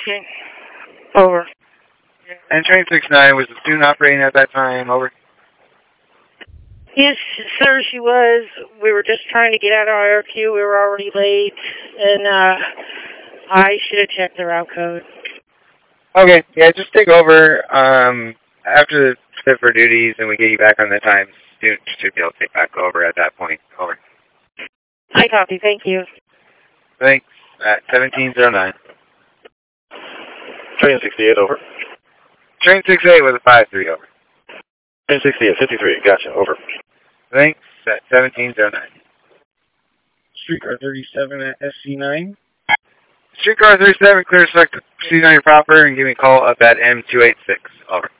Okay. Over. And train 69, was the student operating at that time? Over. Yes, sir, she was. We were just trying to get out of our queue. We were already late, and I should have checked the route code. Okay, yeah, just take over after the sit for duties, and we get you back on the time. Student should be able to take back over at that point. Over. I copy. Thank you. Thanks. At 1709. Train 68, over. Train 68 with a 5-3, over. Train 68, 53, gotcha, over. Thanks. At 1709. Streetcar 37 at SC9. Streetcar 37, clear select, proceed on your proper, and give me a call up at M286. Over.